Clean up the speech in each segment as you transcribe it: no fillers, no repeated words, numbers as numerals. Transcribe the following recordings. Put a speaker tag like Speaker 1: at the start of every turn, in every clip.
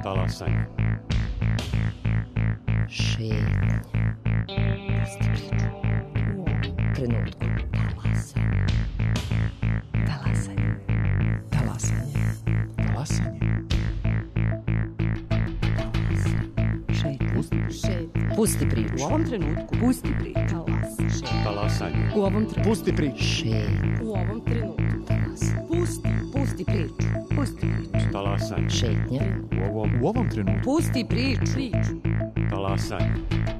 Speaker 1: Talasanje.
Speaker 2: Šetnja. Pusti priču. U ovom trenutku. Talasanje. Talasanje.
Speaker 1: Talasanje.
Speaker 2: Šetnja. Pusti priču.
Speaker 3: U ovom trenutku.
Speaker 2: Pusti priču.
Speaker 1: Talasanje.
Speaker 3: U ovom trenutku.
Speaker 1: Pusti priču.
Speaker 2: Šetnja.
Speaker 3: U ovom trenutku. Pusti priču. Pusti priču.
Speaker 1: Talasanje.
Speaker 2: Šetnja.
Speaker 1: U ovom trenutku.
Speaker 3: Pusti priču.
Speaker 1: Talasanje.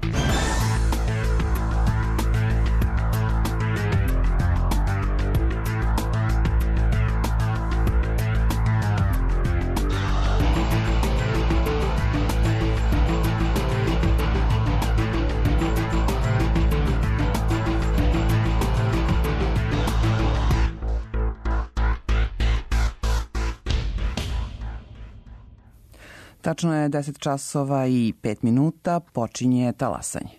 Speaker 4: Tačno je 10 časova i 5 minuta, počinje talasanje.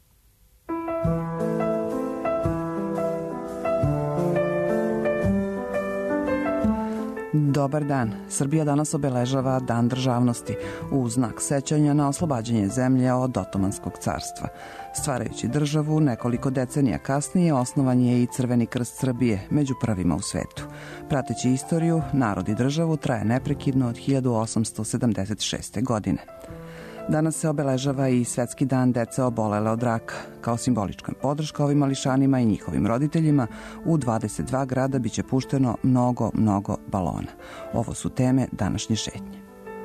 Speaker 4: Dobar dan. Srbija danas obeležava Dan državnosti u znak sećanja na oslobađanje zemlje od Otomanskog carstva. Stvarajući državu, nekoliko decenija kasnije osnovan je i Crveni krst Srbije, među prvima u svetu. Prateći istoriju, narod i državu traje neprekidno od 1876. godine. Danas se obeležava i Svetski dan dece obolele od raka. Kao simbolička podrška ovim mališanima i njihovim roditeljima, u 22 grada biće pušteno mnogo balona. Ovo su teme današnje šetnje.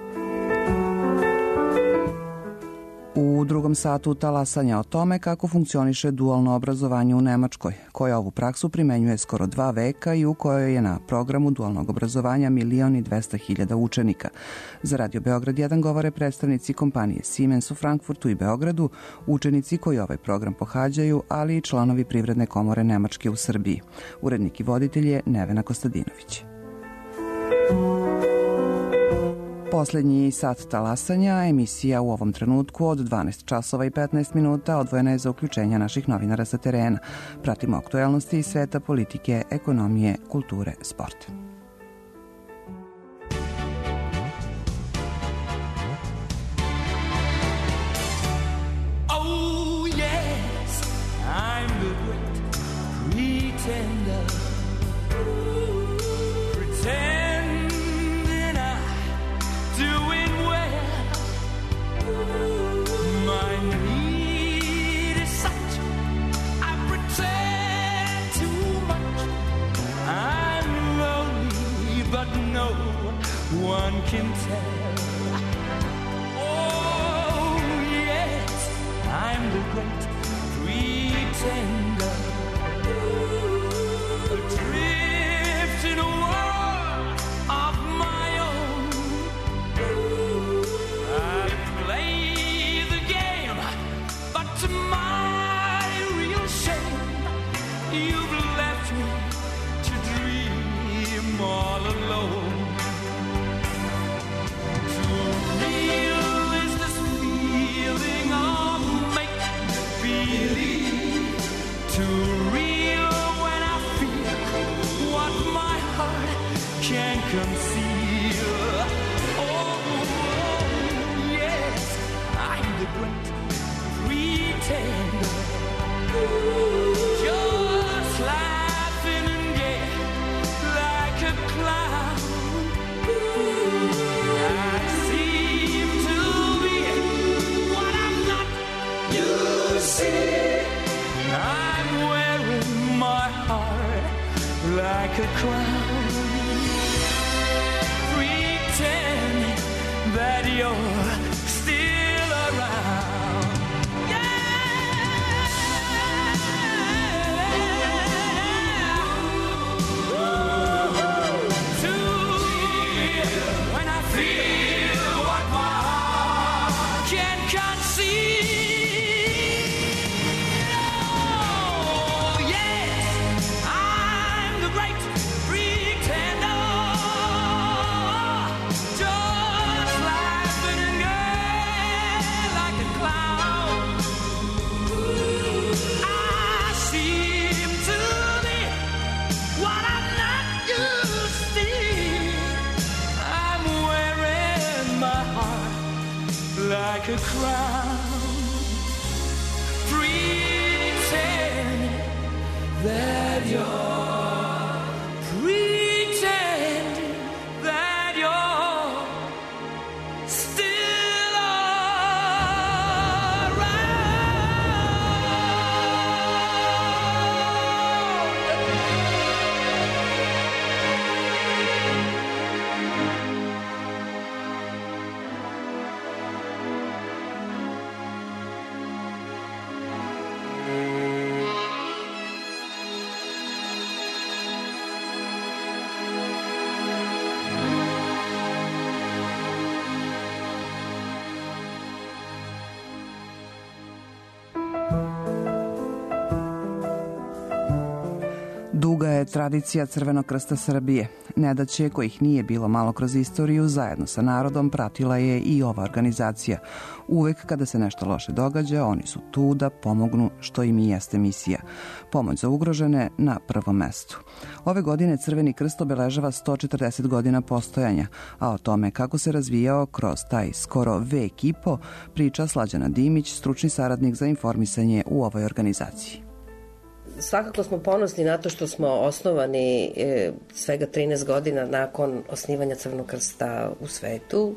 Speaker 4: U drugom satu talasanja o tome kako funkcioniše dualno obrazovanje u Nemačkoj, koja ovu praksu primenjuje skoro 2 veka i u kojoj je na programu dualnog obrazovanja 1.200.000 učenika. Za Radio Beograd 1 govore predstavnici kompanije Siemens u Frankfurtu i Beogradu, učenici koji ovaj program pohađaju, ali i članovi Privredne komore Nemačke u Srbiji. Urednik i voditelj je Nevena Kostadinović. Poslednji sat talasanja, emisija u ovom trenutku od 12 časova i 15 minuta odvojena je za uključenje naših novinara sa terena. Pratimo aktuelnosti iz sveta, politike, ekonomije, kulture, sporta.
Speaker 5: Oh yes, I'm the great pretender. One can tell. Oh yes, I'm the great pretender. Adrift in a world of my own. I play the game, but to my real shame, you've left me to dream all alone. Conceal. Oh, yes, I'm the great pretender. Just laughing and gay like a clown. I seem to be what I'm not. You see, I'm wearing my heart like a crown. That you're still around. Yeah. To when I feel what my heart can conceive. Oh yes, I'm the great pretender. Just laughing like a crown. Pretend that you're, pretend that you're still
Speaker 4: Duga je tradicija Crvenog krsta Srbije. Nedaće kojih nije bilo malo kroz istoriju, zajedno sa narodom pratila je i ova organizacija. Uvek kada se nešto loše događa, oni su tu da pomognu, što im i jeste misija. Pomoć za ugrožene na prvom mestu. Ove godine Crveni krst obeležava 140 godina postojanja, a o tome kako se razvijao kroz taj skoro vek i po priča Slađana Dimić, stručni saradnik za informisanje u ovoj organizaciji.
Speaker 6: Svakako smo ponosni na to što smo osnovani svega 13 godina nakon osnivanja Crvenog krsta u svetu,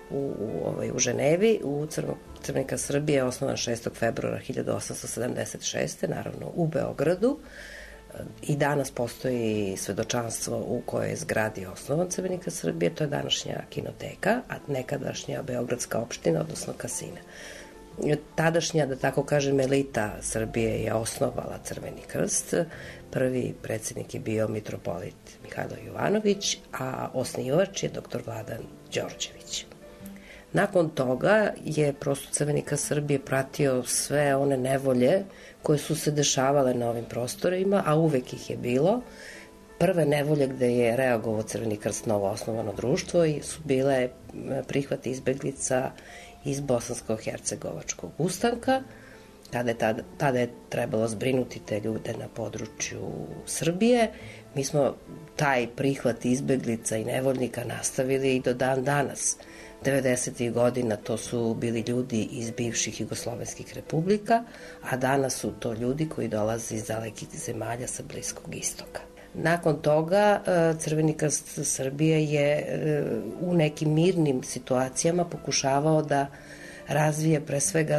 Speaker 6: u Ženevi. Crveni krst Srbije je osnovan 6. februara 1876. naravno u Beogradu. I danas postoji svedočanstvo u kojoj je zgradi osnovan Crveni krst Srbije, to je današnja kinoteka, a nekadašnja Beogradska opština, odnosno kasina. Tadašnja, da tako kažem, elita Srbije je osnovala Crveni krst. Prvi predsjednik je bio mitropolit Mihajlo Jovanović, a osnivač je dr. Vladan Đorđević. Nakon toga je prosto Crveni krst Srbije pratio sve one nevolje koje su se dešavale na ovim prostorima, a uvek ih je bilo. Prve nevolje gde je reagovao Crveni krst, novo osnovano društvo, su bile prihvat izbeglica iz bosansko-hercegovačkog ustanka, tada je trebalo zbrinuti te ljude na području Srbije. Mi smo taj prihvat izbeglica i nevoljnika nastavili i do dan danas. 90. godina to su bili ljudi iz bivših jugoslovenskih republika, a danas su to ljudi koji dolaze iz dalekih zemalja sa Bliskog istoka. Nakon toga Crveni krst Srbije je u nekim mirnim situacijama pokušavao da razvije pre svega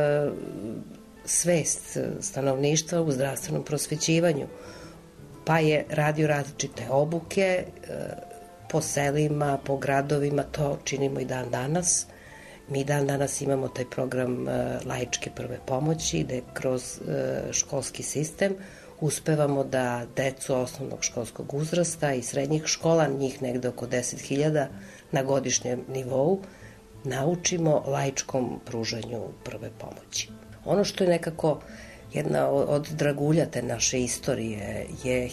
Speaker 6: svest stanovništva u zdravstvenom prosvećivanju, pa je radio različite obuke po selima, po gradovima, to činimo i dan danas. Mi dan danas imamo taj program laičke prve pomoći, gde kroz školski sistem uspevamo da decu osnovnog školskog uzrasta i srednjih škola, njih negde oko 10.000 na godišnjem nivou, naučimo laičkom pružanju prve pomoći. Ono što je nekako jedna od dragulja te naše istorije je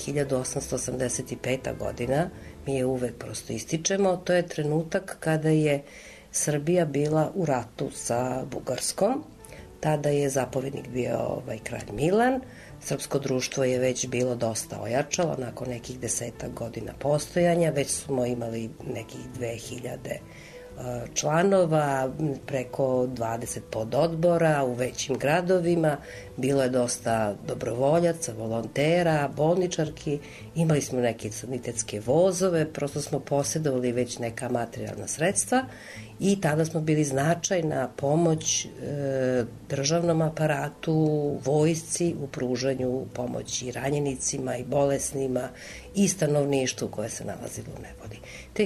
Speaker 6: 1885. godina, mi je uvek prosto ističemo, to je trenutak kada je Srbija bila u ratu sa Bugarskom. Tada je zapovednik bio kralj Milan. Srpsko društvo je već bilo dosta ojačalo, nakon nekih 10 godina postojanja, već smo imali nekih 2000 članova, preko 20 pododbora u većim gradovima, bilo je dosta dobrovoljaca, volontera, bolničarki, imali smo neke sanitetske vozove, prosto smo posjedovali već neka materijalna sredstva i tada smo bili značajna pomoć državnom aparatu, vojsci u pružanju pomoći ranjenicima i bolesnima i stanovništvu koje se nalazilo u nevolji. Te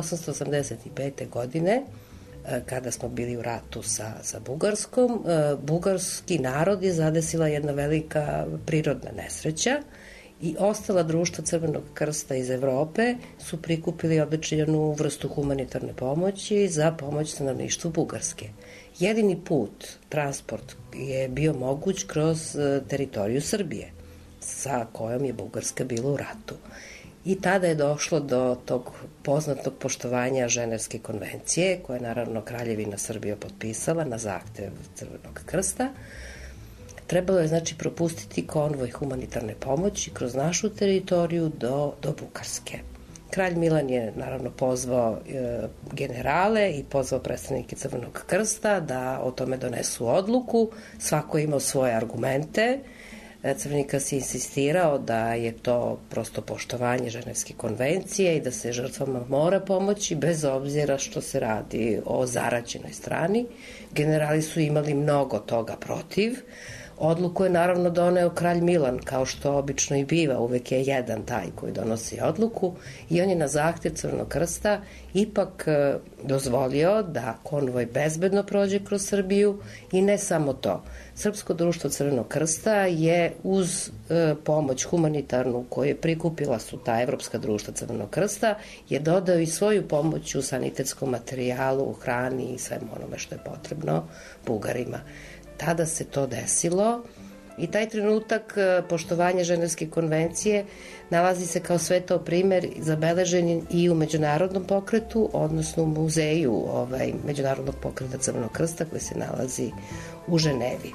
Speaker 6: 1885. godine, kada smo bili u ratu sa Bugarskom, bugarski narod je zadesila jedna velika prirodna nesreća i ostala društva Crvenog krsta iz Evrope su prikupili određenu vrstu humanitarne pomoći za pomoć stanovništvu Bugarske. Jedini put, transport, je bio moguć kroz teritoriju Srbije, sa kojom je Bugarska bila u ratu. I tada je došlo do tog poznatog poštovanja Ženevske konvencije, koje je naravno Kraljevina Srbija potpisala na zahtev Crvenog krsta. Trebalo je znači propustiti konvoj humanitarne pomoći kroz našu teritoriju do Bugarske. Kralj Milan je naravno pozvao generale i pozvao predstavnike Crvenog krsta da o tome donesu odluku. Svako je imao svoje argumente. Crveni krst je insistirao da je to prosto poštovanje Ženevske konvencije i da se žrtvama mora pomoći bez obzira što se radi o zaraćenoj strani. Generali su imali mnogo toga protiv. Odluku je naravno doneo kralj Milan, kao što obično i biva, uvek je jedan taj koji donosi odluku i on je na zahtev Crvenog krsta ipak dozvolio da konvoj bezbedno prođe kroz Srbiju i ne samo to. Srpsko društvo Crvenog krsta je uz pomoć humanitarnu koju je prikupila su ta evropska društva Crvenog krsta je dodao i svoju pomoć u sanitetskom materijalu, u hrani i svemu onome što je potrebno Bugarima. Tada se to desilo i taj trenutak poštovanja Ženevske konvencije nalazi se kao svetao primer zabeležen i u međunarodnom pokretu, odnosno u muzeju Međunarodnog pokreta Crvenog krsta koji se nalazi u Ženevi.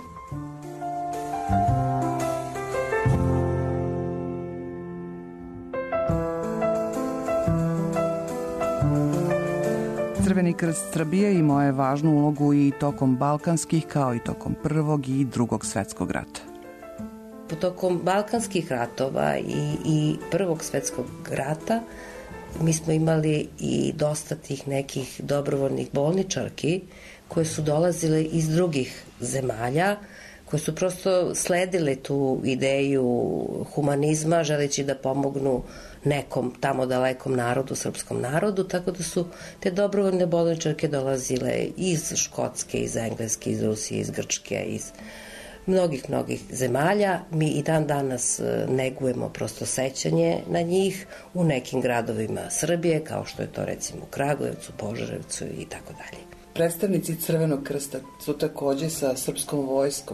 Speaker 4: Crveni krst Srbije imao je važnu ulogu i tokom balkanskih kao i tokom Prvog i Drugog svetskog rata.
Speaker 6: Tokom balkanskih ratova i Prvog svetskog rata mi smo imali i dosta tih nekih dobrovoljnih bolničarki koje su dolazile iz drugih zemalja, koje su prosto sledile tu ideju humanizma, želeći da pomognu nekom tamo dalekom narodu, srpskom narodu, tako da su te dobrovoljne bolničarke dolazile iz Škotske, iz Engleske, iz Rusije, iz Grčke, iz mnogih zemalja. Mi i dan danas negujemo prosto sećanje na njih u nekim gradovima Srbije, kao što je to recimo u Kragujevcu, Požarevcu i tako dalje.
Speaker 4: Predstavnici Crvenog krsta su takođe sa srpskom vojskom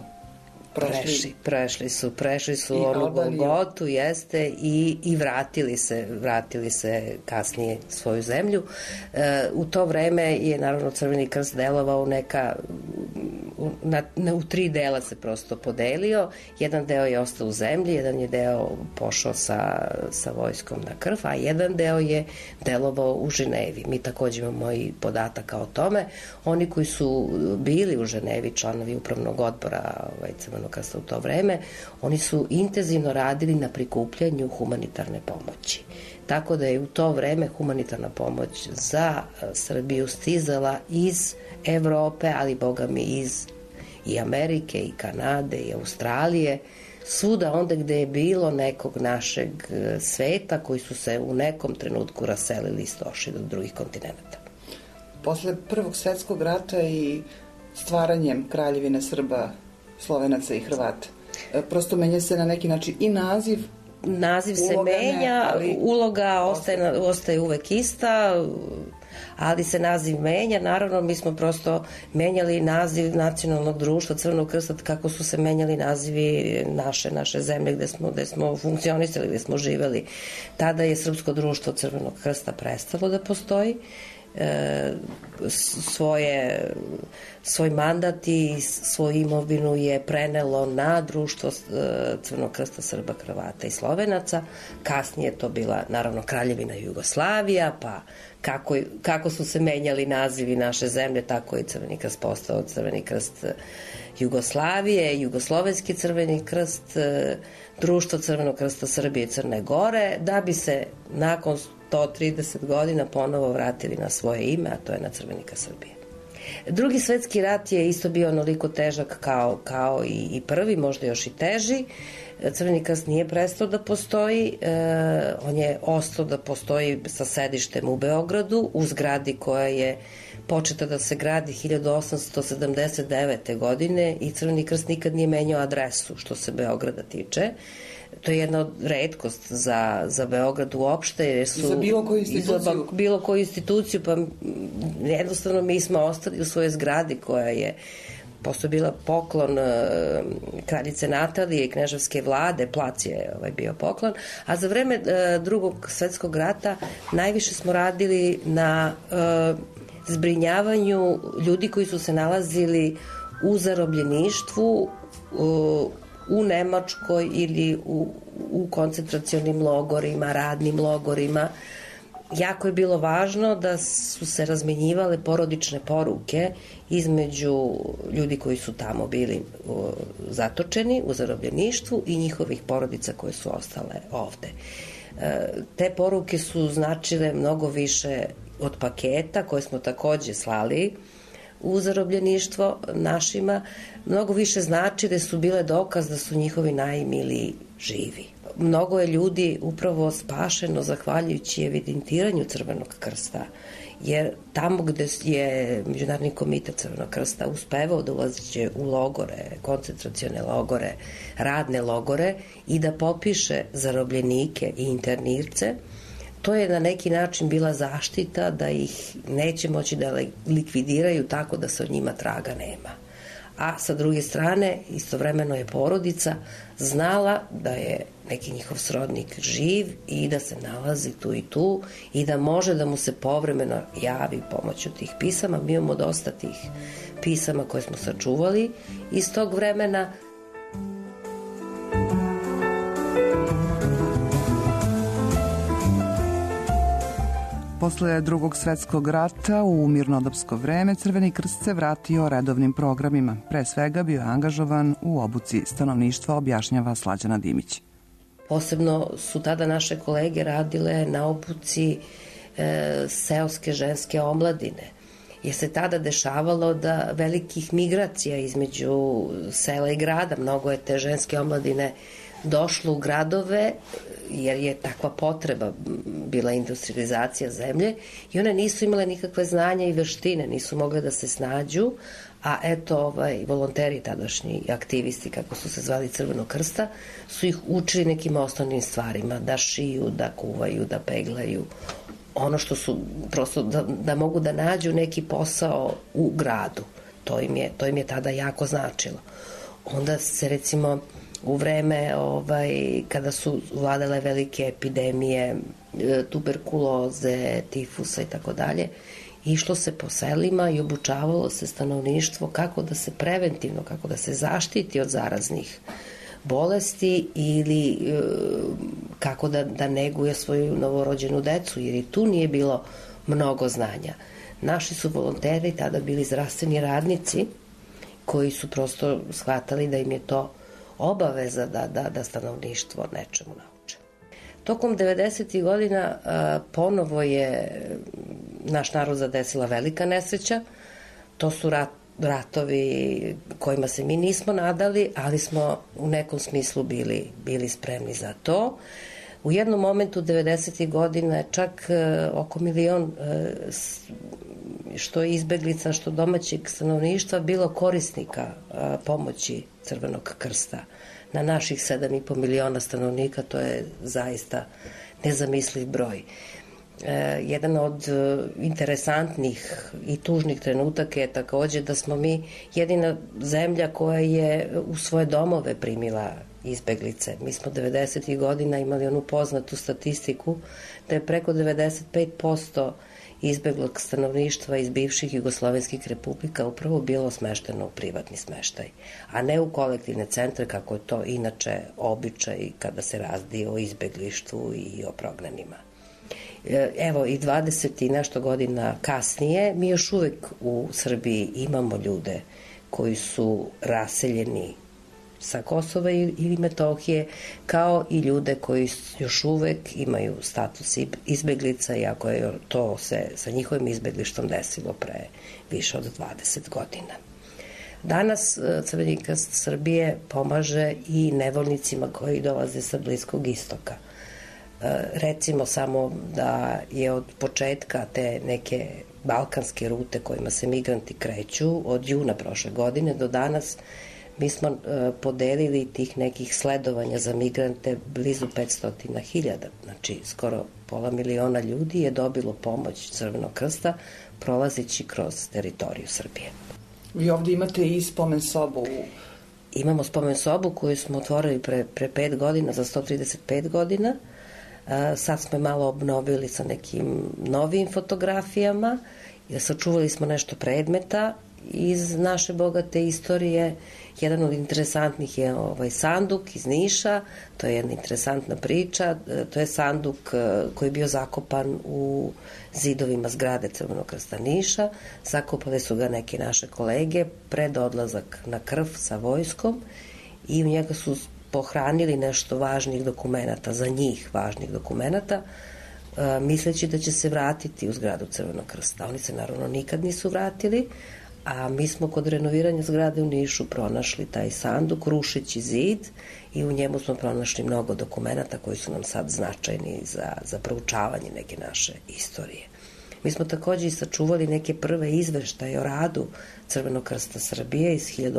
Speaker 6: Prešli su onu Golgotu, jeste, i vratili se kasnije svoju zemlju. U to vreme je naravno Crveni krst delovao u 3 dela se prosto podelio. Jedan deo je ostao u zemlji, jedan je deo pošao sa vojskom na krv, a jedan deo je delovao u Ženevi. Mi takođe imamo i podataka o tome. Oni koji su bili u Ženevi, članovi upravnog odbora Crvenog krsta u to vreme, oni su intenzivno radili na prikupljanju humanitarne pomoći. Tako da je u to vreme humanitarna pomoć za Srbiju stizala iz Evrope, ali boga mi iz i Amerike, i Kanade, i Australije, svuda onda gde je bilo nekog našeg sveta koji su se u nekom trenutku raselili i došli do drugih kontinenta.
Speaker 4: Posle Prvog svetskog rata i stvaranjem Kraljevine Srba, Slovenaca i Hrvata, prosto menja se na neki način i naziv
Speaker 6: se menja, uloga ostaje uvek ista, ali se naziv menja. Naravno, mi smo prosto menjali naziv nacionalnog društva Crvenog krsta kako su se menjali nazivi naše zemlje gde smo funkcionisali, gde smo živeli. Tada je Srpsko društvo Crvenog krsta prestalo da postoji. Svoj mandat i svoju imovinu je prenelo na društvo Crvenog krsta Srba, Hrvata i Slovenaca. Kasnije je to bila naravno Kraljevina Jugoslavija, pa kako su se menjali nazivi naše zemlje, tako je Crveni krst postao Crveni krst Jugoslavije, Jugoslovenski Crveni krst, Društvo Crvenog krsta Srbije i Crne Gore, da bi se nakon 130 godina ponovo vratili na svoje ime, a to je na Crveni krst Srbije. Drugi svetski rat je isto bio onoliko težak kao i prvi, možda još i teži. Crveni krst nije prestao da postoji, on je ostao da postoji sa sedištem u Beogradu, u zgradi koja je početa da se gradi 1879. godine i Crveni krst nikad nije menjao adresu što se Beograda tiče. To je jedna od retkost za Beograd uopšte. Jer su,
Speaker 4: za bilo koju instituciju?
Speaker 6: Za bilo koju instituciju, pa jednostavno mi smo ostali u svojoj zgradi koja je posto bila poklon kraljice Natalije i kneževske vlade, plac je bio poklon, a za vreme Drugog svetskog rata najviše smo radili na zbrinjavanju ljudi koji su se nalazili u zarobljeništvu u Nemačkoj ili u koncentracionim logorima, radnim logorima. jako je bilo važno da su se razmenjivale porodične poruke između ljudi koji su tamo bili zatočeni u zarobljeništvu i njihovih porodica koje su ostale ovde. Te poruke su značile mnogo više od paketa koje smo takođe slali u zarobljeništvo našima, mnogo više značile su bile dokaz da su njihovi najmiliji živi. Mnogo je ljudi upravo spašeno zahvaljujući evidentiranju Crvenog krsta, jer tamo gde je Međunarodni komitet Crvenog krsta uspevao da ulaziće u logore, koncentracione logore, radne logore i da popiše zarobljenike i internirce, to je na neki način bila zaštita da ih neće moći da likvidiraju tako da se od njima traga nema. A sa druge strane, istovremeno je porodica znala da je neki njihov srodnik živ i da se nalazi tu i tu i da može da mu se povremeno javi pomoću tih pisama. Mi imamo dosta tih pisama koje smo sačuvali iz tog vremena.
Speaker 4: Posle Drugog svetskog rata u mirnodopsko vreme Crveni krst se vratio redovnim programima. Pre svega bio je angažovan u obuci stanovništva, objašnjava Slađana Dimić.
Speaker 6: Posebno su tada naše kolege radile na obuci seoske ženske omladine, jer se tada dešavalo da velikih migracija između sela i grada, mnogo je te ženske omladine došlo u gradove, jer je takva potreba bila industrializacija zemlje i one nisu imale nikakve znanja i veštine, nisu mogle da se snađu, a eto volonteri tadašnji, aktivisti kako su se zvali Crvenog krsta, su ih učili nekim osnovnim stvarima, da šiju, da kuvaju, da peglaju, ono što su prosto da mogu da nađu neki posao u gradu. To im je tada jako značilo. Onda se recimo u vreme kada su vladale velike epidemije, tuberkuloze, tifusa i tako dalje, išlo se po selima i obučavalo se stanovništvo kako da se preventivno, kako da se zaštiti od zaraznih bolesti ili kako da neguje svoju novorođenu decu, jer i tu nije bilo mnogo znanja. Naši su volonteri tada bili zdravstveni radnici koji su prosto shvatali da im je to obaveza da stanovništvo nečemu nauče. Tokom 90. godina ponovo je naš narod zadesila velika nesreća. To su ratovi kojima se mi nismo nadali, ali smo u nekom smislu bili spremni za to. U jednom momentu 90. godina je čak oko 1 milion što izbeglica, što domaćeg stanovništva bilo korisnika pomoći Crvenog krsta. Na naših 7,5 miliona stanovnika to je zaista nezamisliv broj. Jedan od interesantnih i tužnih trenutaka je takođe da smo mi jedina zemlja koja je u svoje domove primila izbeglice. Mi smo 90. godina imali onu poznatu statistiku da je preko 95% izbeglog stanovništva iz bivših jugoslovenskih republika upravo bilo smešteno u privatni smeštaj, a ne u kolektivne centre kako je to inače običaj kada se radi o izbeglištvu i o prognanima. Evo i 20 i nešto godina kasnije mi još uvek u Srbiji imamo ljude koji su raseljeni sa Kosova ili Metohije, kao i ljude koji još uvek imaju status izbeglica, iako je to se sa njihovim izbeglištvom desilo pre više od 20 godina. Danas Crveni krst Srbije pomaže i nevoljnicima koji dolaze sa Bliskog istoka. Recimo samo da je od početka te neke balkanske rute kojima se migranti kreću od juna prošle godine do danas mi smo podelili tih nekih sledovanja za migrante blizu 500.000, znači skoro 500.000 ljudi je dobilo pomoć Crvenog krsta prolazeći kroz teritoriju Srbije.
Speaker 4: Vi ovde imate i spomen sobu.
Speaker 6: Imamo spomen sobu koju smo otvorili pre 5 godina, za 135 godina. Sad smo je malo obnovili sa nekim novim fotografijama, sačuvali smo nešto predmeta iz naše bogate istorije. Jedan od interesantnih je sanduk iz Niša, to je jedna interesantna priča, to je sanduk koji je bio zakopan u zidovima zgrade Crvenog krsta Niša, zakopale su ga neke naše kolege pred odlazak na krv sa vojskom i u njega su pohranili nešto važnih dokumenata, za njih važnih dokumenata, misleći da će se vratiti u zgradu Crvenog krsta. Oni se naravno nikad nisu vratili, a mi smo kod renoviranja zgrade u Nišu pronašli taj sanduk, rušeći zid, i u njemu smo pronašli mnogo dokumenata koji su nam sad značajni za proučavanje neke naše istorije. Mi smo takođe i sačuvali neke prve izveštaje o radu Crvenog krsta Srbije iz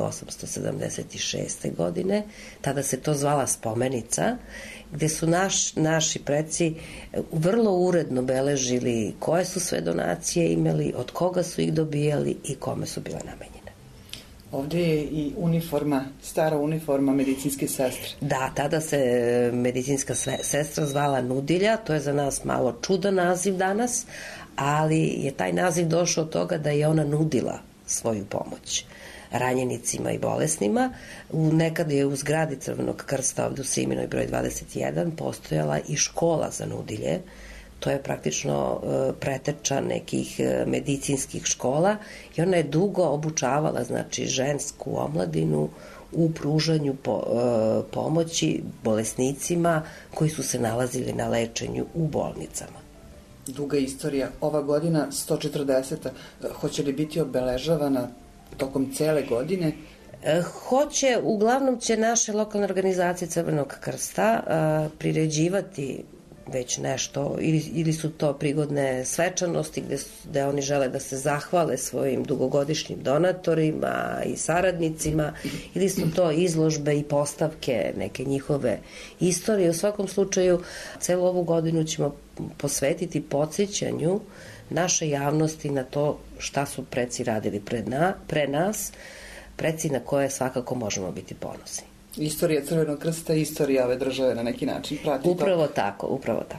Speaker 6: 1876. godine. Tada se to zvala spomenica, gde su naši preci vrlo uredno beležili koje su sve donacije imali, od koga su ih dobijali i kome su bile namenjene.
Speaker 4: Ovde je i uniforma, stara uniforma medicinske sestre.
Speaker 6: Da, tada se medicinska sestra zvala Nudilja, to je za nas malo čudan naziv danas, ali je taj naziv došao od toga da je ona nudila svoju pomoć ranjenicima i bolesnima. Nekad je u zgradi Crvenog krsta ovde u Siminoj broj 21 postojala i škola za nudilje. To je praktično preteča nekih medicinskih škola i ona je dugo obučavala, znači, žensku omladinu u pružanju pomoći bolesnicima koji su se nalazili na lečenju u bolnicama.
Speaker 4: Duga istorija. Ova godina, 140. Hoće li biti obeležavana tokom cele godine?
Speaker 6: Hoće, uglavnom će naše lokalne organizacije Crvenog krsta priređivati već nešto, ili su to prigodne svečanosti gde oni žele da se zahvale svojim dugogodišnjim donatorima i saradnicima, ili su to izložbe i postavke neke njihove istorije. U svakom slučaju, celu ovu godinu ćemo posvetiti podsjećanju naše javnosti na to šta su preci radili pre nas, preci na koje svakako možemo biti ponosni.
Speaker 4: Istorija Crvenog krsta i istorija ove države na neki način prati
Speaker 6: upravo to. Upravo tako.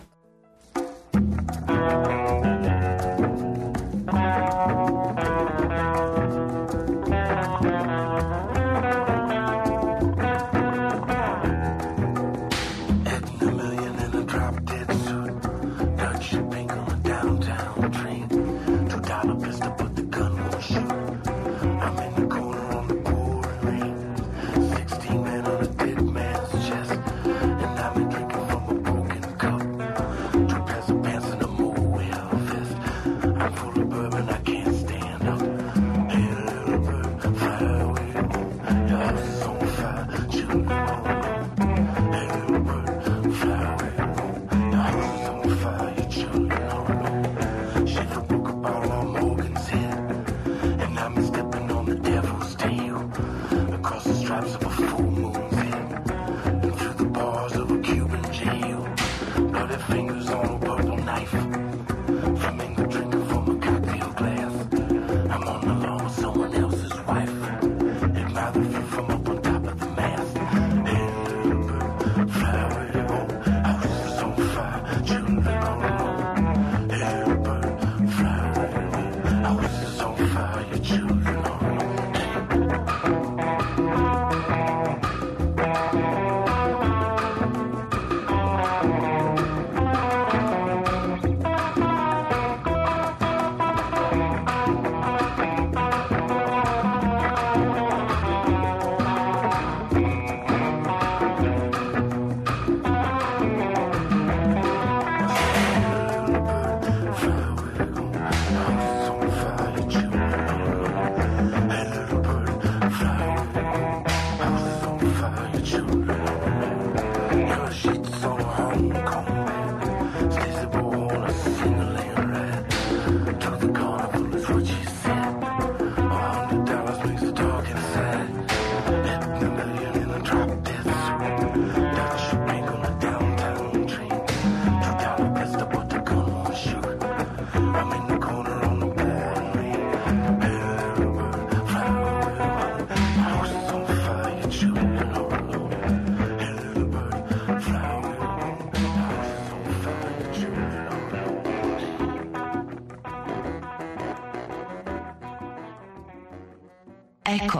Speaker 2: Eko.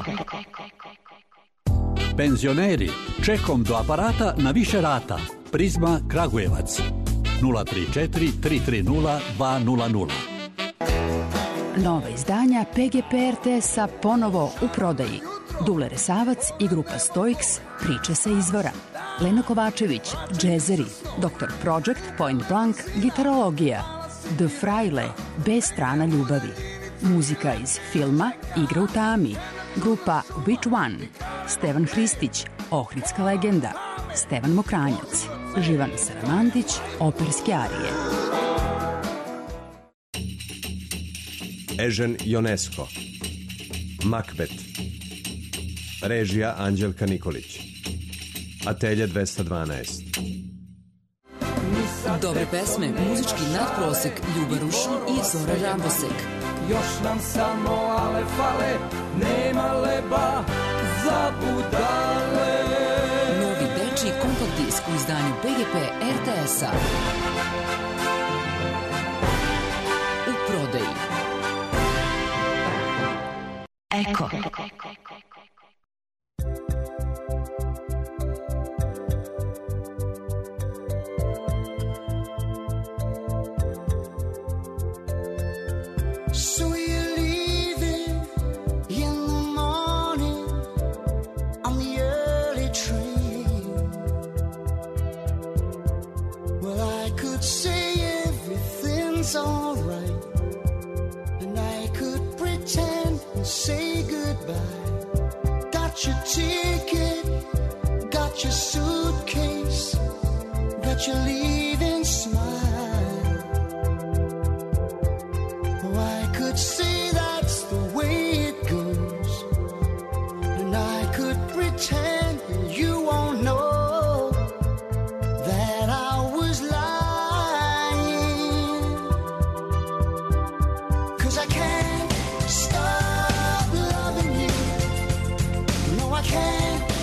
Speaker 7: Penzioneri, čekom do aparata na više rata. Prizma Kragujevac 034 330 200.
Speaker 8: Nova izdanja PGP RTS-a ponovo u prodaji. Dule Resavac i grupa Stoiks, priče sa izvora. Leno Kovačević, džezeri. Dr. Project, Point Blank, gitarologija. The Fraile, B strana ljubavi. Muzika iz filma Igra u tami. Grupa Which One. Stevan Hristić, Ohridska legenda. Stevan Mokranjac. Živan Saramandić, operske arije.
Speaker 9: Ežen Ionesco. Makbet. Režija Anđelka Nikolić. Atelje 212.
Speaker 2: Dobre pesme, muzički nadprosek, Ljuba Rušin i Zora Rabosek.
Speaker 5: Još nam samo ale fale, nema leba za budale.
Speaker 2: Novi dečiji kompakt disk u izdanju PGP RTS-a. U prodaji.
Speaker 8: Eko.
Speaker 10: So you're leaving in the morning on the early train. Well, I could say everything's alright, and I could pretend and say goodbye. Got your ticket, got your suitcase, got your leaving smile. I could say that's the way it goes, and I could pretend you won't know that I was lying. 'Cause I can't stop loving you. No, I can't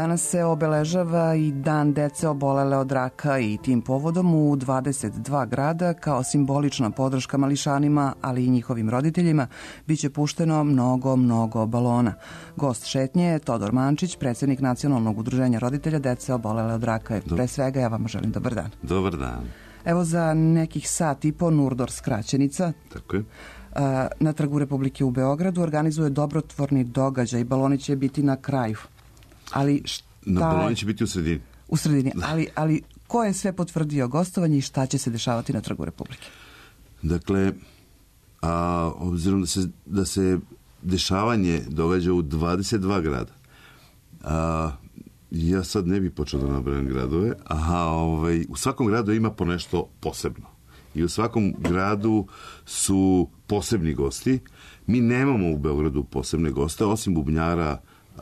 Speaker 4: Danas se obeležava i Dan dece obolele od raka i tim povodom u 22 grada kao simbolična podrška mališanima, ali i njihovim roditeljima, biće pušteno mnogo balona. Gost šetnje je Todor Mančić, predsjednik Nacionalnog udruženja roditelja dece obolele od raka. Pre svega ja vam želim dobar dan.
Speaker 11: Dobar dan.
Speaker 4: Evo za nekih sat i po Nurdor skraćenica.
Speaker 11: Tako je.
Speaker 4: Na Trgu Republike u Beogradu organizuje dobrotvorni događaj. Baloni će biti na kraju. Ali
Speaker 11: baloni će biti u sredini.
Speaker 4: U sredini, ali ko je sve potvrdio gostovanje i šta će se dešavati na Trgu Republike?
Speaker 11: Dakle, obzirom da se dešavanje događa u 22 grada, ja sad ne bih počeo da nabrajam gradove, u svakom gradu ima po nešto posebno. I u svakom gradu su posebni gosti. Mi nemamo u Beogradu posebne goste, osim bubnjara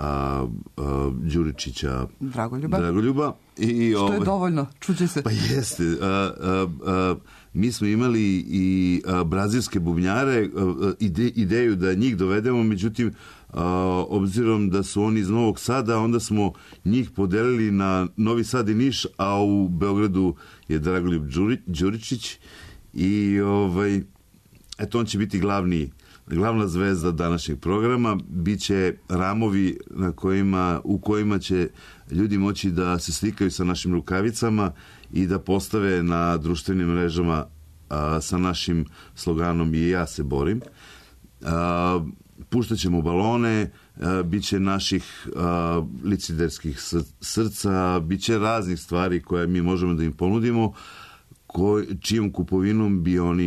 Speaker 11: Đuričića Dragoljuba.
Speaker 4: Što je dovoljno, čuće se.
Speaker 11: Pa jeste. Mi smo imali i brazilske bubnjare, ideju da njih dovedemo, međutim, obzirom da su oni iz Novog Sada, onda smo njih podelili na Novi Sad i Niš, a u Beogradu je Dragoljub Đuričić i eto, on će biti glavna zvezda današnjeg programa. Biće ramovi u kojima će ljudi moći da se slikaju sa našim rukavicama i da postave na društvenim mrežama sa našim sloganom "I ja se borim". Puštat ćemo balone, bit će naših liciderskih srca, bit će raznih stvari koje mi možemo da im ponudimo, čijom kupovinom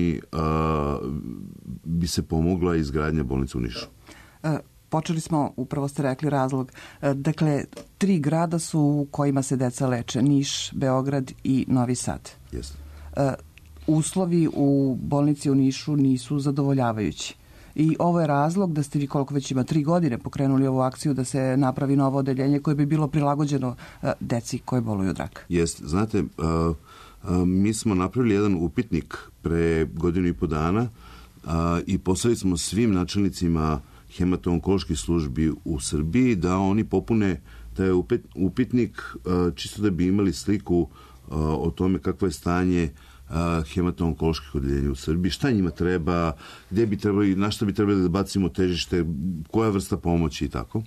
Speaker 11: bi se pomogla izgradnja bolnice u Nišu.
Speaker 4: Počeli smo, upravo ste rekli razlog. Dakle, 3 grada su u kojima se deca leče. Niš, Beograd i Novi Sad.
Speaker 11: Jeste.
Speaker 4: Uslovi u bolnici u Nišu nisu zadovoljavajući. I ovo je razlog da ste vi, koliko već ima 3 godine, pokrenuli ovu akciju da se napravi novo odeljenje koje bi bilo prilagođeno deci koje boluju od raka.
Speaker 11: Jeste. Znate, mi smo napravili jedan upitnik pre 1.5 godina i poslali smo svim načelnicima hemato-onkoloških službi u Srbiji da oni popune taj upitnik čisto da bi imali sliku o tome kakvo je stanje hemato-onkoloških odeljenja u Srbiji, šta njima treba, gde bi trebali, na šta bi trebali da bacimo težište, koja vrsta pomoći i tako.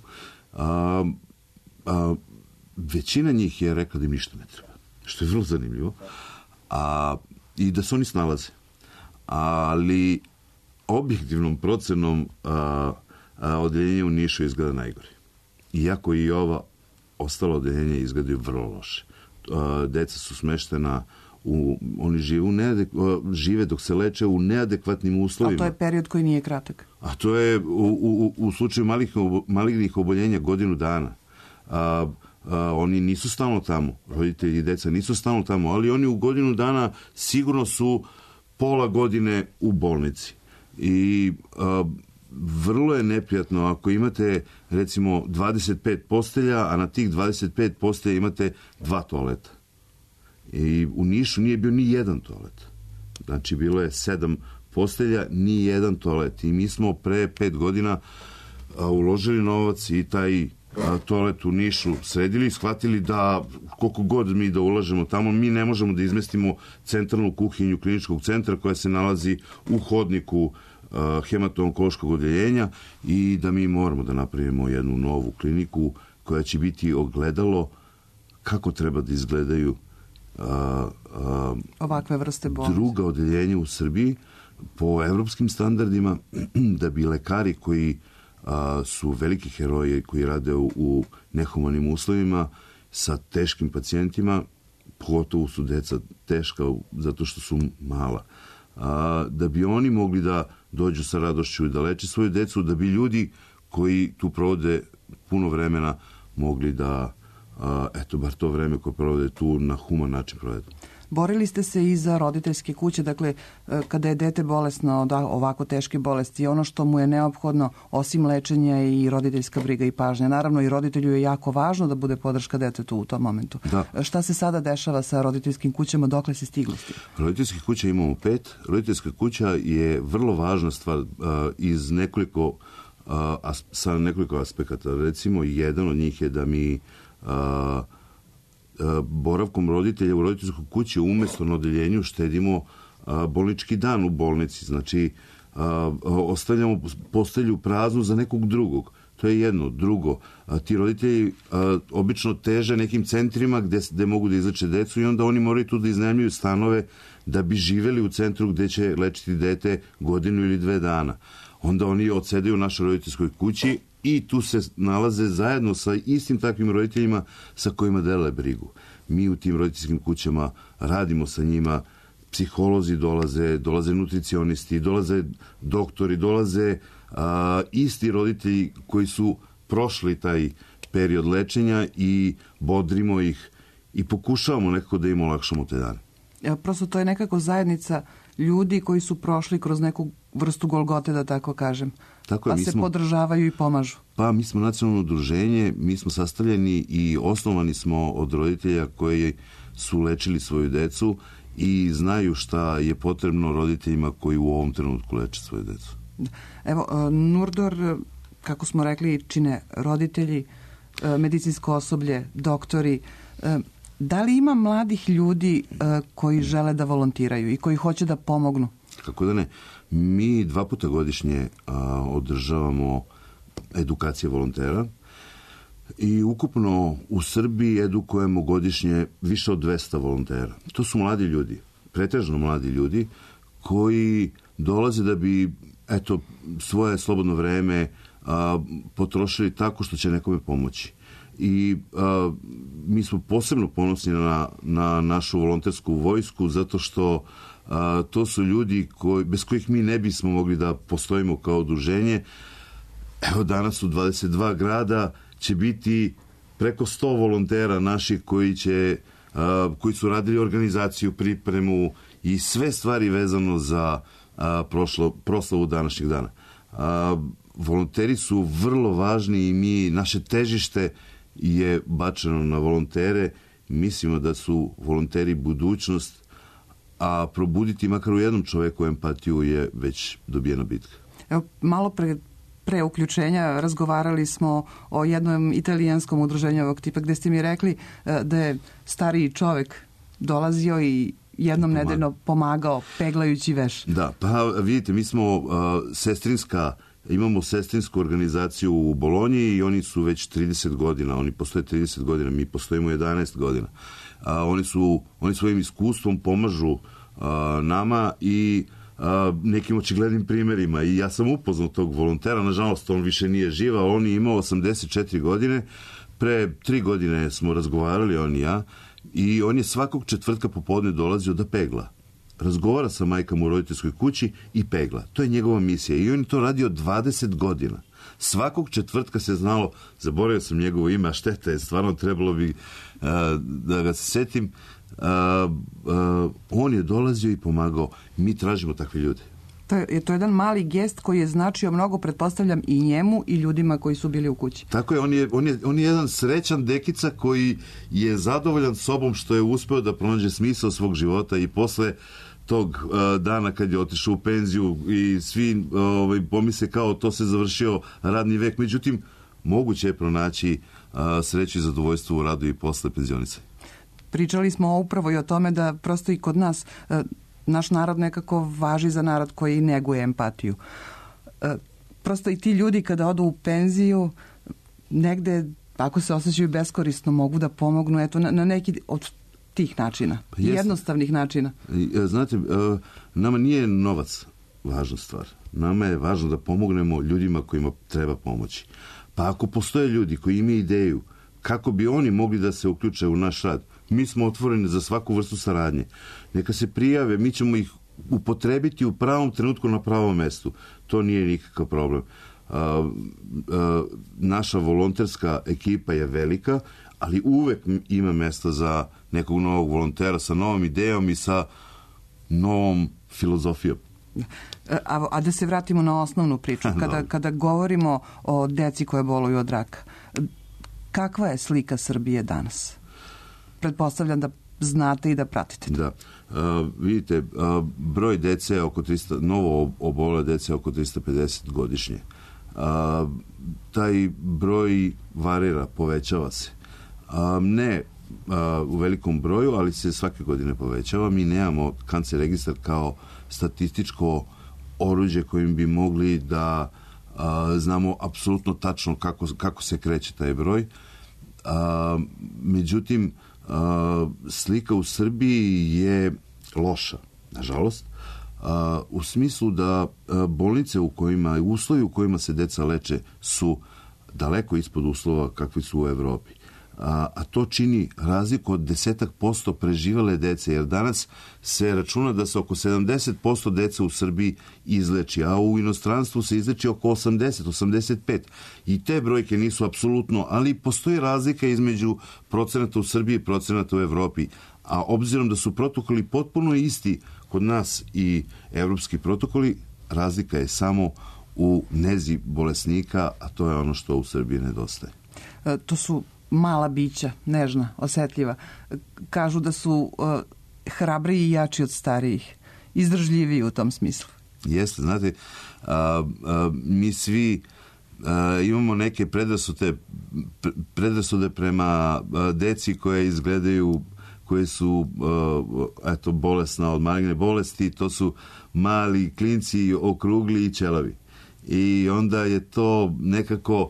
Speaker 11: Većina njih je rekla da im ništa ne treba, što je vrlo zanimljivo, i da se oni snalaze. Ali objektivnom procenom odeljenje u Nišu izgleda najgore. Iako i ova ostala odeljenja izgledaju vrlo loše. Deca su smeštena oni žive dok se leče u neadekvatnim uslovima.
Speaker 4: A to je period koji nije kratak.
Speaker 11: A to je u slučaju malignih oboljenja 1 dana. Oni nisu stalno tamo, roditelji i deca nisu stalno tamo, ali oni u 1 dana sigurno su pola godine u bolnici. I vrlo je neprijatno ako imate recimo 25 postelja, a na tih 25 postelja imate 2 toaleta. I u Nišu nije bio ni jedan toalet. Znači, bilo je 7 postelja, ni jedan toalet. I mi smo pre 5 godina uložili novac i taj toalet u Nišu sredili i shvatili da koliko god mi da ulažemo tamo, mi ne možemo da izmestimo centralnu kuhinju kliničkog centra koja se nalazi u hodniku hemato-onkološkog odeljenja i da mi moramo da napravimo jednu novu kliniku koja će biti ogledalo kako treba da izgledaju
Speaker 4: ovakve vrste bolesti.
Speaker 11: Druga odeljenja u Srbiji po evropskim standardima, da bi lekari koji su veliki heroji koji rade u nehumanim uslovima sa teškim pacijentima, pogotovo su deca teška zato što su mala, da bi oni mogli da dođu sa radošću i da leče svoju decu, da bi ljudi koji tu provode puno vremena mogli da bar to vreme koje provode tu na human način provedu.
Speaker 4: Borili ste se i za roditeljske kuće, dakle, kada je dete bolesno od ovako teške bolesti, ono što mu je neophodno, osim lečenja, i roditeljska briga i pažnja. Naravno, i roditelju je jako važno da bude podrška detetu u tom momentu. Da. Šta se sada dešava sa roditeljskim kućama, dokle se stiglo s tim?
Speaker 11: Roditeljskih kuća imamo 5. Roditeljska kuća je vrlo važna stvar sa nekoliko aspekata. Recimo, jedan od njih je da mi boravkom roditelja u roditeljskoj kući umjesto na odeljenju štedimo bolnički dan u bolnici. Znači, ostavljamo postelju praznu za nekog drugog. To je jedno. Drugo, ti roditelji obično teže nekim centrima gde mogu da izleče decu i onda oni moraju tu da iznajmljuju stanove da bi živeli u centru gde će lečiti dete godinu ili 2 dana. Onda oni odsedaju u našoj roditeljskoj kući i tu se nalaze zajedno sa istim takvim roditeljima sa kojima dele brigu. Mi u tim roditeljskim kućama radimo sa njima, psiholozi dolaze nutricionisti, dolaze doktori, dolaze isti roditelji koji su prošli taj period lečenja i bodrimo ih i pokušavamo nekako da im olakšamo te dane.
Speaker 4: Prosto to je nekako zajednica ljudi koji su prošli kroz neku vrstu golgote, da tako kažem.
Speaker 11: Tako je,
Speaker 4: pa se podržavaju i pomažu.
Speaker 11: Pa mi smo nacionalno udruženje, mi smo sastavljeni i osnovani smo od roditelja koji su lečili svoju decu i znaju šta je potrebno roditeljima koji u ovom trenutku leče svoju decu.
Speaker 4: Evo, Nurdor, kako smo rekli, čine roditelji, medicinsko osoblje, doktori. Da li ima mladih ljudi koji žele da volontiraju i koji hoće da pomognu?
Speaker 11: Kako da ne. Mi 2 puta godišnje održavamo edukacije volontera i ukupno u Srbiji edukujemo godišnje više od 200 volontera. To su mladi ljudi, pretežno mladi ljudi koji dolaze da bi svoje slobodno vreme potrošili tako što će nekome pomoći. I mi smo posebno ponosni na našu volontersku vojsku zato što to su ljudi bez kojih mi ne bismo mogli da postojimo kao udruženje. Evo danas u 22 grada će biti preko 100 volontera naših koji su radili organizaciju, pripremu i sve stvari vezano za proslavu današnjeg dana. Volonteri su vrlo važni i naše težište je bačeno na volontere. Mislimo da su volonteri budućnost, a probuditi makar u jednom čoveku empatiju je već dobijena bitka.
Speaker 4: Evo, malo pre uključenja razgovarali smo o jednom italijanskom udruženju ovog tipa gde ste mi rekli da je stariji čovek dolazio i jednom nedeljno pomagao peglajući veš.
Speaker 11: Da, pa vidite, mi smo imamo sestrinsku organizaciju u Bolonji i oni su već 30 godina, oni postoje 30 godina, mi postojimo 11 godina. Oni svojim iskustvom pomažu nama i nekim očiglednim primerima i ja sam upoznao tog volontera, nažalost on više nije živ, ali on je imao 84 godine, pre 3 godine smo razgovarali on i ja i on je svakog četvrtka popodne dolazio da pegla. Razgovara sa majkama u roditeljskoj kući i pegla. To je njegova misija i on je to radio 20 godina. Svakog četvrtka se znalo, zaboravio sam njegovo ime, a šteta je, stvarno trebalo bi da ga se setim. On je dolazio i pomagao. Mi tražimo takve ljude.
Speaker 4: To je jedan mali gest koji je značio mnogo, pretpostavljam, i njemu i ljudima koji su bili u kući.
Speaker 11: Tako je, on je jedan srećan dekica koji je zadovoljan sobom što je uspeo da pronađe smisao svog života i posle tog dana kad je otišao u penziju i svi pomisle kao to se završio radni vek. Međutim, moguće je pronaći sreću i zadovoljstvo u radu i posle penzionisanja.
Speaker 4: Pričali smo upravo i o tome da prosto i kod nas naš narod nekako važi za narod koji neguje empatiju. Prosto i ti ljudi kada odu u penziju negde, ako se osjećaju beskorisno, mogu da pomognu na neki od tih načina, jednostavnih načina.
Speaker 11: Znate, nama nije novac važna stvar. Nama je važno da pomognemo ljudima kojima treba pomoći. Pa ako postoje ljudi koji imaju ideju kako bi oni mogli da se uključe u naš rad, mi smo otvoreni za svaku vrstu saradnje. Neka se prijave, mi ćemo ih upotrebiti u pravom trenutku na pravom mestu. To nije nikakav problem. Naša volonterska ekipa je velika, ali uvek ima mesta za nekog novog volontera sa novom idejom i sa novom filozofijom.
Speaker 4: A da se vratimo na osnovnu priču. Kada govorimo o deci koje boluju od raka, kakva je slika Srbije danas? Pretpostavljam da znate i da pratite.
Speaker 11: Da. Vidite, broj dece je oko 300, novo obole dece je oko 350 godišnje. Taj broj varira, povećava se. Ne u velikom broju, ali se svake godine povećava. Mi nemamo kancer registar kao statističko oruđe kojim bi mogli da znamo apsolutno tačno kako se kreće taj broj. Međutim, slika u Srbiji je loša, nažalost, u smislu da bolnice u kojima, uslovi u kojima se deca leče su daleko ispod uslova kakvi su u Evropi. A to čini razliku od 10% preživele dece, jer danas se računa da se oko 70% dece u Srbiji izleči, a u inostranstvu se izleči oko 80-85%. I te brojke nisu apsolutno, ali postoji razlika između procenata u Srbiji i procenata u Evropi. A obzirom da su protokoli potpuno isti kod nas i evropski protokoli, razlika je samo u nezi bolesnika, a to je ono što u Srbiji nedostaje.
Speaker 4: To su mala bića, nežna, osetljiva. Kažu da su hrabriji i jači od starijih. Izdržljiviji u tom smislu.
Speaker 11: Jeste, znate, mi svi imamo neke predrasude prema deci koje izgledaju, koje su bolesna od maligne bolesti. To su mali klinci, okrugli i ćelavi. I onda je to nekako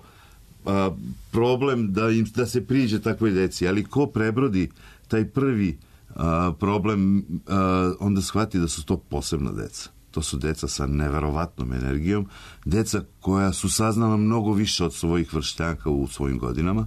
Speaker 11: problem da se priđe takvoj deci, ali ko prebrodi taj prvi problem, onda shvati da su to posebna deca. To su deca sa neverovatnom energijom, deca koja su saznala mnogo više od svojih vršnjaka u svojim godinama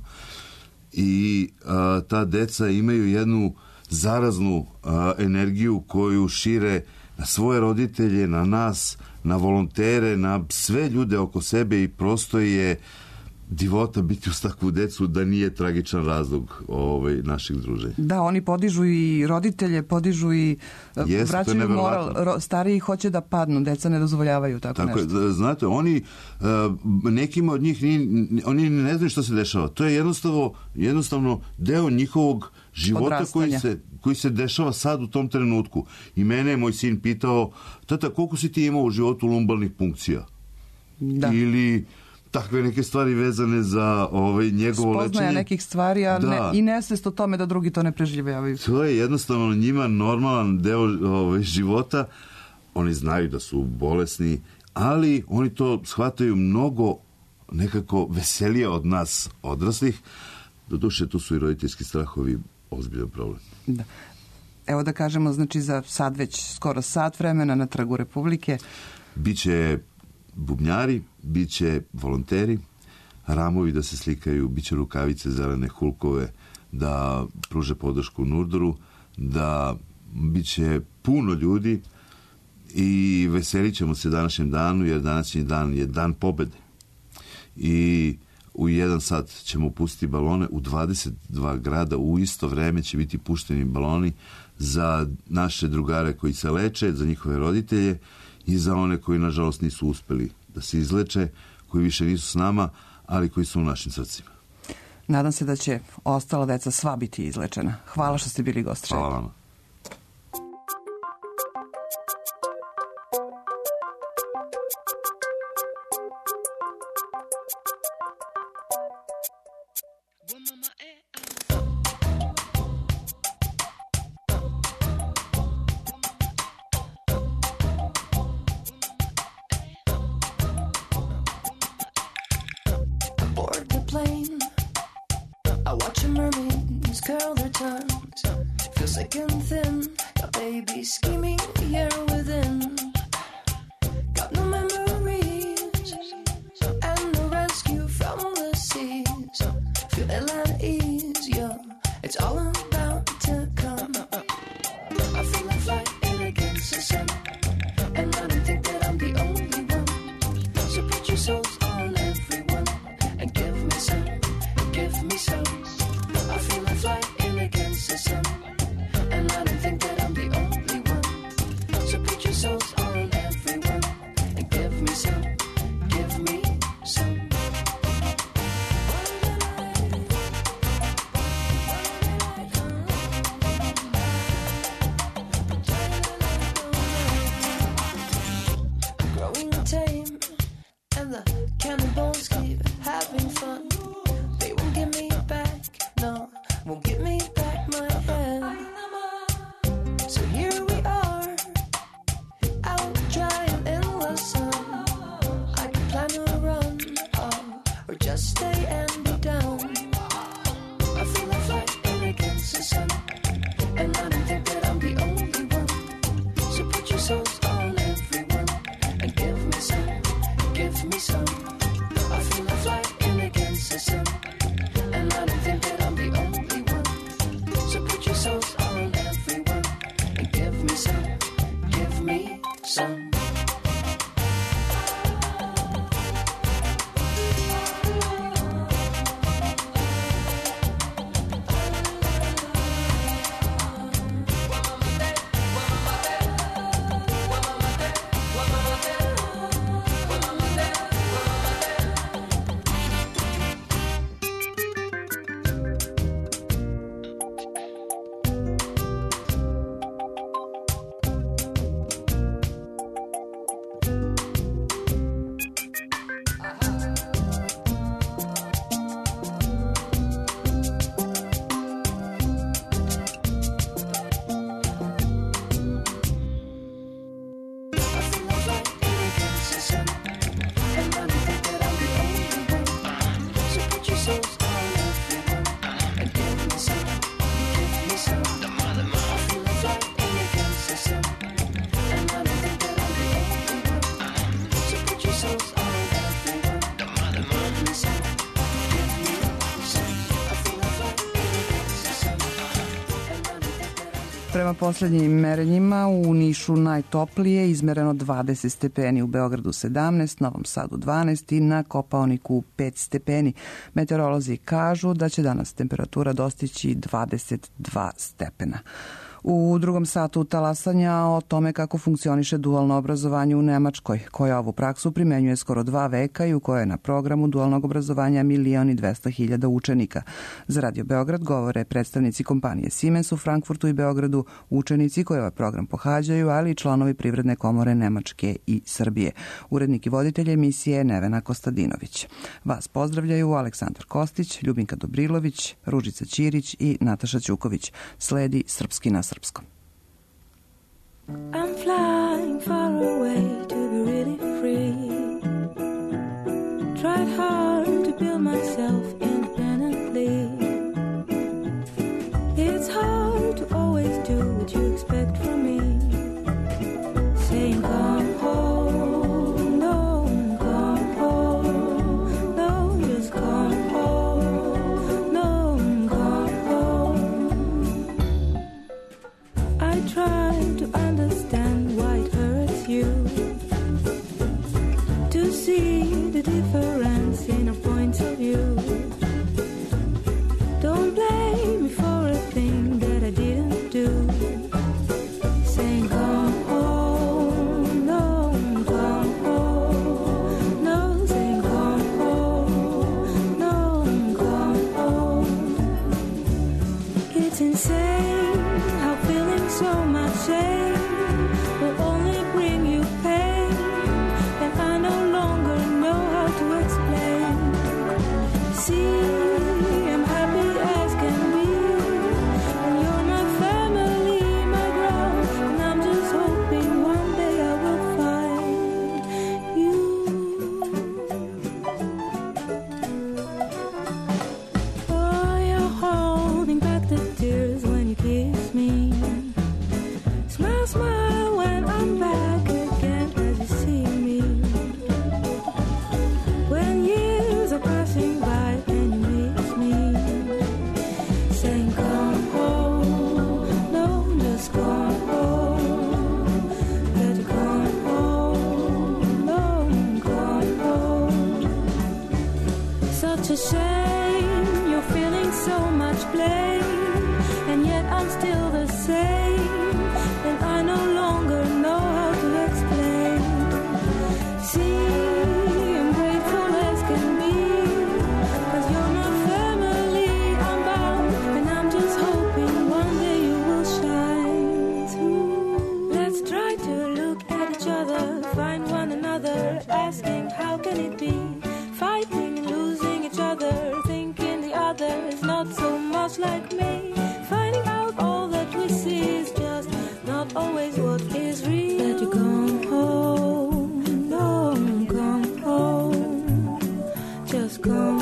Speaker 11: i ta deca imaju jednu zaraznu energiju koju šire na svoje roditelje, na nas, na volontere, na sve ljude oko sebe i prosto je divota biti uz takvu decu da nije tragičan razlog naših druženja.
Speaker 4: Da, oni podižu i roditelje, podižu i vraćaju moral. Stariji hoće da padnu, deca ne dozvoljavaju tako nešto.
Speaker 11: Znate, oni, nekima od njih, oni ne znaju što se dešava. To je jednostavno deo njihovog života koji se dešava sad u tom trenutku. I mene je moj sin pitao, tata, koliko si ti imao u životu lumbalnih punkcija?
Speaker 4: Da.
Speaker 11: Ili takve neke stvari vezane za njegovo lečenje.
Speaker 4: Spoznaja nekih stvari, a i nesvest o tome da drugi to ne preživljavaju.
Speaker 11: To je jednostavno njima normalan deo života. Oni znaju da su bolesni, ali oni to shvataju mnogo nekako veselije od nas odraslih. Doduše, tu su i roditeljski strahovi ozbiljan problem.
Speaker 4: Da. Evo da kažemo, znači za sad već skoro sat vremena na Trgu Republike.
Speaker 11: Biće bubnjari, bit će volonteri, ramovi da se slikaju, bit će rukavice zelene, hulkove da pruže podršku Nurdoru, da bit će puno ljudi i veselit ćemo se današnjem danu, jer današnji dan je dan pobede. I u 1 sat ćemo pustiti balone, u 22 grada u isto vreme će biti pušteni baloni za naše drugare koji se leče, za njihove roditelje i za one koji, nažalost, nisu uspeli da se izleče, koji više nisu s nama, ali koji su u našim srcima.
Speaker 4: Nadam se da će ostala deca sva biti izlečena. Hvala što ste bili gost.
Speaker 11: Hvala vama.
Speaker 12: Cannonballs keep having fun. They won't get me back, no. just stay and be down. I feel like flying against the sun, and I don't think that I'm the only one. So put your souls on everyone and give me some, give me some. I feel like flying against the sun, and I don't think that I'm the only one. So put your souls on everyone and give me some, give me some.
Speaker 4: Prema poslednjim merenjima u Nišu najtoplije, izmereno 20 stepeni, u Beogradu 17, Novom Sadu 12 i na Kopaoniku 5 stepeni. Meteorolozi kažu da će danas temperatura dostići 22 stepena. U drugom satu talasanja o tome kako funkcioniše dualno obrazovanje u Nemačkoj, koja ovu praksu primenjuje skoro 2 veka i u kojoj je na programu dualnog obrazovanja 1.200.000 učenika. Za Radio Beograd govore predstavnici kompanije Siemens u Frankfurtu i Beogradu, učenici koji ovaj program pohađaju, ali i članovi Privredne komore Nemačke i Srbije. Urednik i voditelj emisije Nevena Kostadinović. Vas pozdravljaju Aleksandar Kostić, Ljubinka Dobrilović, Ružica Ćirić i Nataša Ćuković. Sledi Srpski na srpskom.
Speaker 12: I'm flying far away to be really free. Tried hard to build myself independently. It's hard to always do what you expect from me. Saying come home, no, come home, no, just come home, no, come home. I try to understand why it hurts you, to see the difference in our points of view. Don't blame me for a thing that I didn't do. Saying come home, no, come home, no, saying come home, no, come home. It's insane how feeling so much shame will only bring you pain, and I no longer know how to explain. See, I'm happy as can be, and you're my family, my ground, and I'm just hoping one day I will find you. Oh, you're holding back the tears when you kiss me. Smile, smile when I'm back again as you see me. When years are passing by and you miss me, saying come home, no, just come home. Let you come home, no, come home. Such a shame, you're feeling so much blame, and yet I'm still the same, and I no longer know how to explain. See, I'm grateful as can be, 'cause you're my family, I'm bound, and I'm just hoping one day you will shine through. Let's try to look at each other, find one another, asking how can it be, fighting and losing each other, thinking the other is not so much like me, finding out all that we see is just not always what is real. Let you come home, no, come home, just come